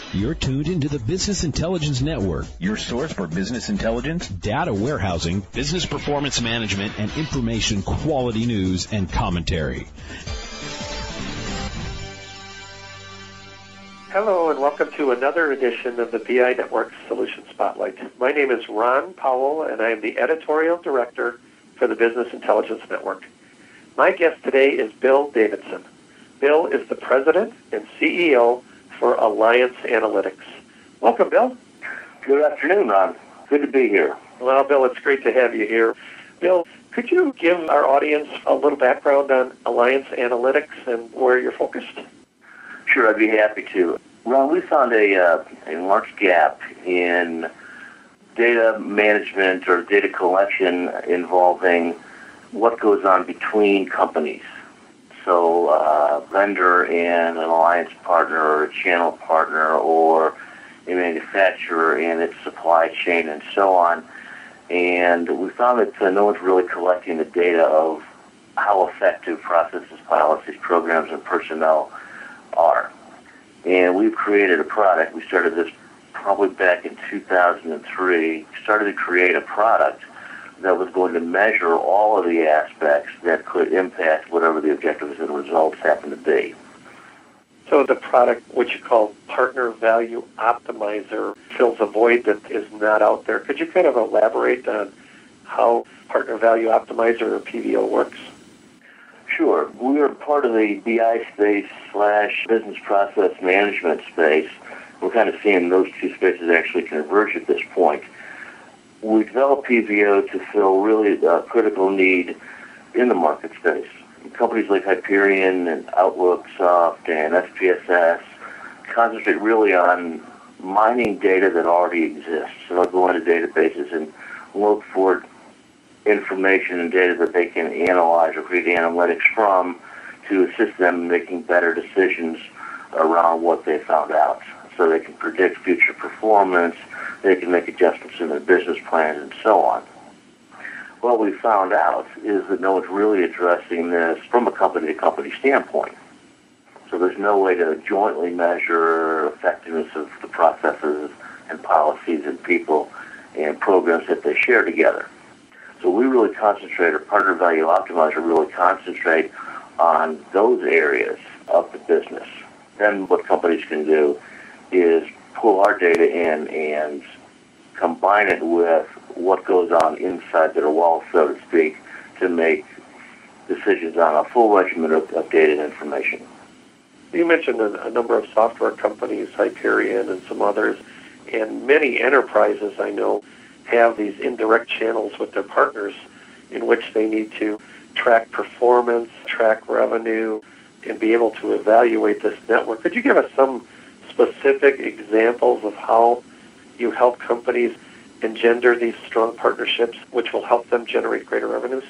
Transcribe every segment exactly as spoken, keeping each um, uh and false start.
You're tuned into the Business Intelligence Network, your source for business intelligence, data warehousing, business performance management, and information quality news and commentary. Hello, and welcome to another edition of the B I Network Solution Spotlight. My name is Ron Powell, and I am the Editorial Director for the Business Intelligence Network. My guest today is Bill Davidson. Bill is the President and C E O for Alliance Analytics. Welcome, Bill. Good afternoon, Ron. Good to be here. Well, Bill, it's great to have you here. Bill, could you give our audience a little background on Alliance Analytics and where you're focused? Sure, I'd be happy to. Ron, we found a, uh, a large gap in data management or data collection involving what goes on between companies. So uh, vendor and an alliance partner or a channel partner or a manufacturer and its supply chain and so on. And we found that uh, no one's really collecting the data of how effective processes, policies, programs, and personnel are. And we've created a product. We started this probably back in two thousand three, started to create a product that was going to measure all of the aspects that could impact whatever the objectives and results happen to be. So the product, which you call Partner Value Optimizer, fills a void that is not out there. Could you kind of elaborate on how Partner Value Optimizer or P V O works? Sure. We are part of the B I space slash business process management space. We're kind of seeing those two spaces actually converge at this point. We developed P V O to fill really a critical need in the market space. Companies like Hyperion and OutlookSoft and S P S S concentrate really on mining data that already exists. So they'll go into databases and look for information and data that they can analyze or create analytics from to assist them in making better decisions around what they found out. So they can predict future performance, they can make adjustments in their business plans, and so on. What we found out is that no one's really addressing this from a company-to-company standpoint. So there's no way to jointly measure effectiveness of the processes and policies and people and programs that they share together. So we really concentrate, or Partner Value Optimizer really concentrate on those areas of the business. Then what companies can do is pull our data in and combine it with what goes on inside their wall, so to speak, to make decisions on a full regimen of, of data and information. You mentioned a, a number of software companies, Hyperion and some others, and many enterprises I know have these indirect channels with their partners in which they need to track performance, track revenue, and be able to evaluate this network. Could you give us some specific examples of how you help companies engender these strong partnerships which will help them generate greater revenues?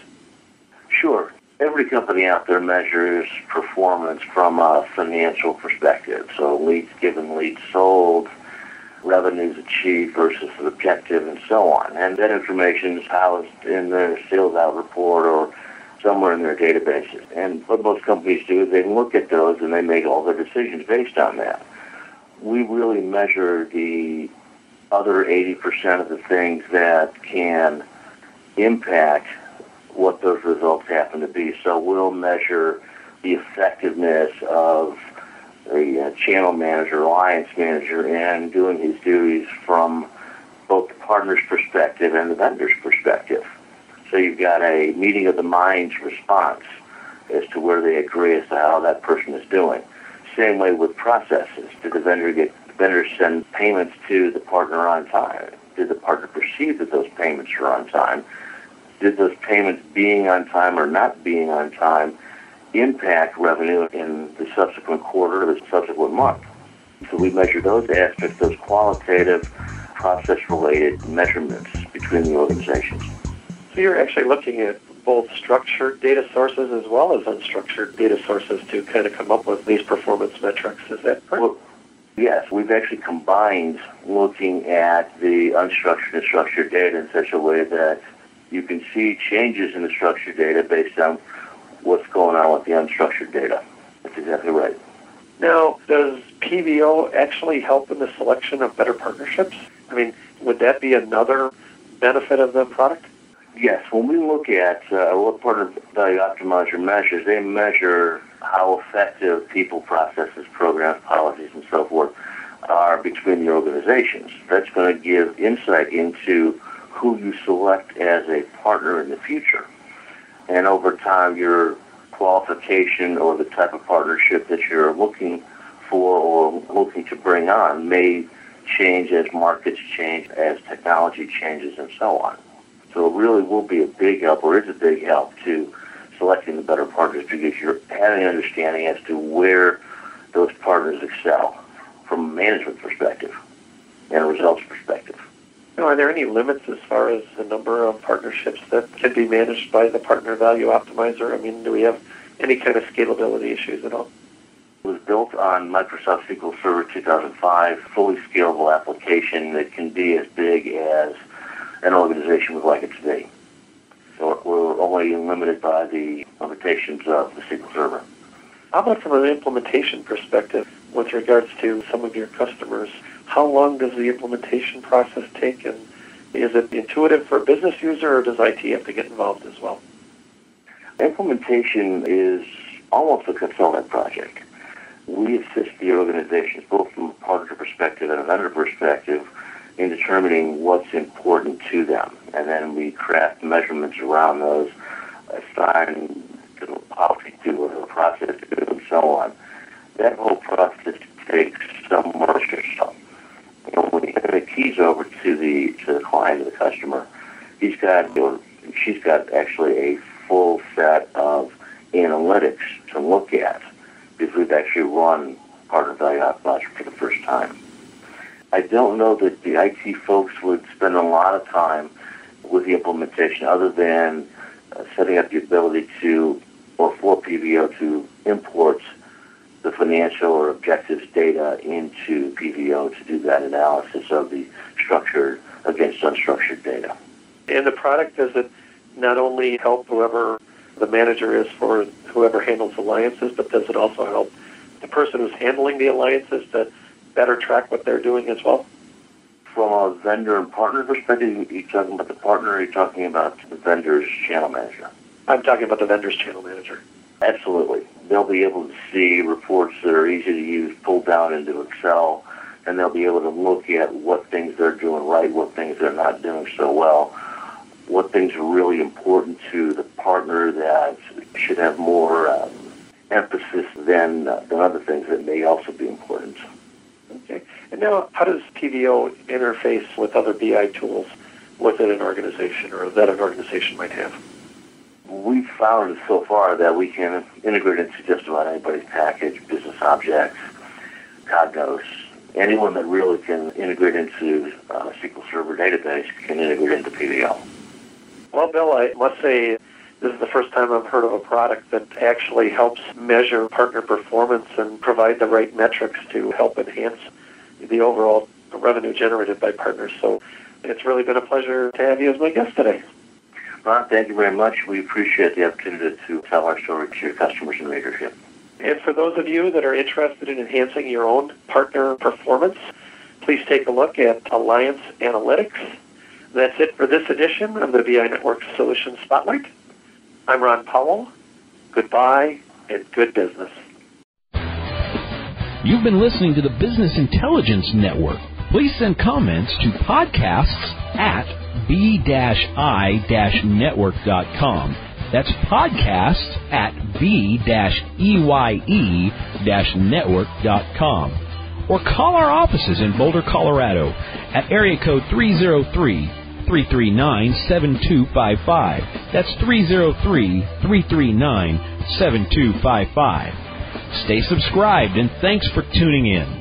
Sure. Every company out there measures performance from a financial perspective. So leads given, leads sold, revenues achieved versus the objective, and so on. And that information is housed in their sales out report or somewhere in their databases. And what most companies do is they look at those and they make all their decisions based on that. We really measure the other eighty percent of the things that can impact what those results happen to be. So we'll measure the effectiveness of a uh, channel manager, alliance manager, and doing his duties from both the partner's perspective and the vendor's perspective. So you've got a meeting of the minds response as to where they agree as to how that person is doing. Same way with processes. Did the vendor get the vendor send payments to the partner on time? Did the partner perceive that those payments are on time? Did those payments being on time or not being on time impact revenue in the subsequent quarter or the subsequent month? So we measure those aspects, those qualitative, process-related measurements between the organizations. So you're actually looking at both structured data sources as well as unstructured data sources to kind of come up with these performance metrics. Is that correct? Well, yes, we've actually combined looking at the unstructured and structured data in such a way that you can see changes in the structured data based on what's going on with the unstructured data. That's exactly right. Now, does P V O actually help in the selection of better partnerships? I mean, would that be another benefit of the product? Yes. When we look at uh, what Partner Value Optimizer measures, they measure how effective people, processes, programs, policies, and so forth are between the organizations. That's going to give insight into who you select as a partner in the future. And over time, your qualification or the type of partnership that you're looking for or looking to bring on may change as markets change, as technology changes, and so on. So it really will be a big help, or is a big help, to selecting the better partners, because you're having an understanding as to where those partners excel from a management perspective and a results perspective. Now, are there any limits as far as the number of partnerships that can be managed by the Partner Value Optimizer? I mean, do we have any kind of scalability issues at all? It was built on Microsoft S Q L Server two thousand five, fully scalable application that can be as big as an organization would like it to be. So we're only limited by the limitations of the S Q L Server. How about from an implementation perspective with regards to some of your customers? How long does the implementation process take, and is it intuitive for a business user, or does I T have to get involved as well? Implementation is almost a consultant project. We assist the organizations, both from a partner perspective and a vendor perspective, in determining what's important to them. And then we craft measurements around those, assign the policy to or the process to, and so on. That whole process takes some months or so. You know, when you hand the keys over to the to the client or the customer, he's got, you know, she's got actually a full set of analytics to look at, because we've actually run Partner Value Optimizer for the first time. I don't know that the I T folks would spend a lot of time with the implementation, other than uh, setting up the ability to, or for P V O to import the financial or objectives data into P V O to do that analysis of the structured against unstructured data. And the product, does it not only help whoever the manager is for whoever handles alliances, but does it also help the person who's handling the alliances to better track what they're doing as well? From a vendor and partner perspective, are you talking about the partner, or are you talking about the vendor's channel manager? I'm talking about the vendor's channel manager. Absolutely. They'll be able to see reports that are easy to use, pulled down into Excel, and they'll be able to look at what things they're doing right, what things they're not doing so well, what things are really important to the partner that should have more um, emphasis than, uh, than other things that may also be important. Okay. And now, how does P V O interface with other B I tools within an organization, or that an organization might have? We've found so far that we can integrate into just about anybody's package, Business Objects, Cognos. Anyone that really can integrate into uh, S Q L Server database can integrate into P V O. Well, Bill, I must say this is the first time I've heard of a product that actually helps measure partner performance and provide the right metrics to help enhance the overall revenue generated by partners. So it's really been a pleasure to have you as my guest today. Ron, thank you very much. We appreciate the opportunity to tell our story to your customers and readership. And for those of you that are interested in enhancing your own partner performance, please take a look at Alliance Analytics. That's it for this edition of the B I Network Solutions Spotlight. I'm Ron Powell. Goodbye and good business. You've been listening to the Business Intelligence Network. Please send comments to podcasts at b i network dot com. That's podcasts at b e y e network dot com. Or call our offices in Boulder, Colorado at area code three oh three, three three nine, seven two five five. That's three oh three, three three nine, seven two five five. Stay subscribed, and thanks for tuning in.